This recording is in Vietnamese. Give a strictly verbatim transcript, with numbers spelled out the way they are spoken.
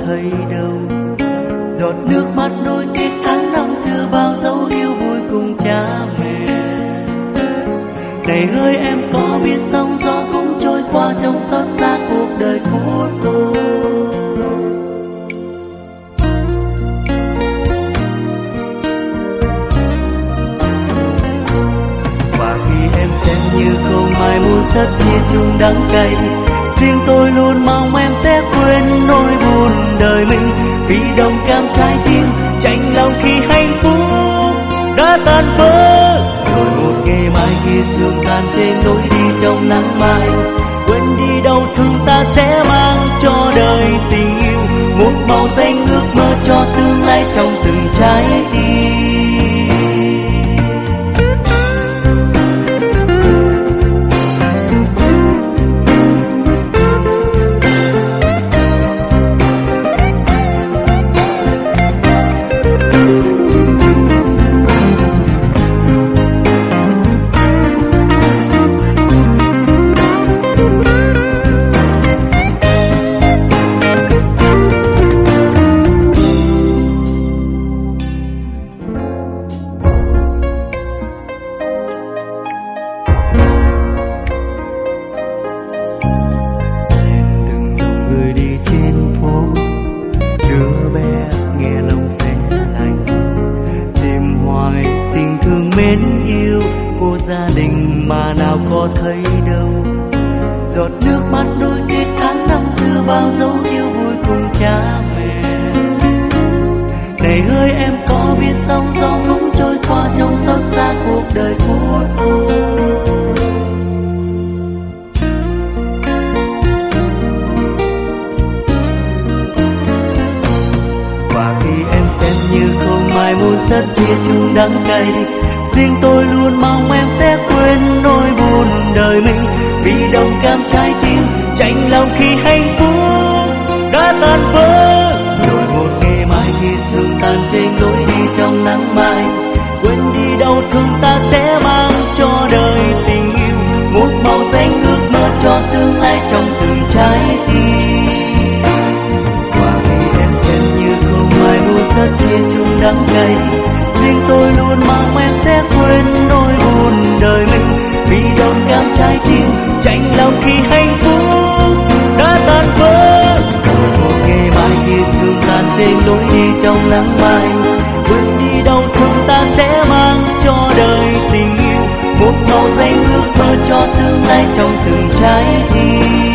thấy đâu. Giọt nước mắt nối tiếc tháng năm xưa, bao dấu yêu vui cùng cha mẹ. Này ơi em có biết sóng gió cũng trôi qua trong xót xa cuộc đời của tôi. Và khi em xem như không ai muốn rất chia chung đắng cay, riêng tôi luôn mong em sẽ quên nỗi buồn đời mình. Vì đồng cảm trái tim chạnh lòng khi hạnh phúc đã tan vỡ. Rồi một ngày mai khi sương tan trên lối đi trong nắng mai, quên đi đau thương ta sẽ mang cho đời tình yêu. Một màu xanh ước mơ cho tương lai trong từng trái tim. Mến yêu cô gia đình mà nào có thấy đâu. Giọt nước mắt đôi tiếc tháng năm xưa, bao dấu yêu vui cùng cha mẹ. Này ơi em có biết sóng gió cũng trôi qua trong xót xa cuộc đời của tôi. Và khi em xem như không ai muốn rất chia chung đắng cay, riêng tôi luôn mong em sẽ quên nỗi buồn đời mình. Vì đồng cảm trái tim chạnh lòng khi hạnh phúc đã tan vỡ. Rồi một ngày mai khi sương tan trên lối đi trong nắng mai, quên đi đau thương ta sẽ mang cho đời tình yêu. Một màu xanh ước mơ cho tương lai trong từng trái tim. Và khi em xem như không ai muốn rất chia chung đắng cay, riêng tôi luôn mong em sẽ quên nỗi buồn đời mình. Vì đồng cảm trái tim chạnh lòng khi hạnh phúc đã tan vỡ. Rồi một ngày mai khi sương tan trên lối đi trong nắng mai, quên đi đau thương ta sẽ mang cho đời tình yêu. Một màu xanh ước mơ cho tương lai trong từng trái tim.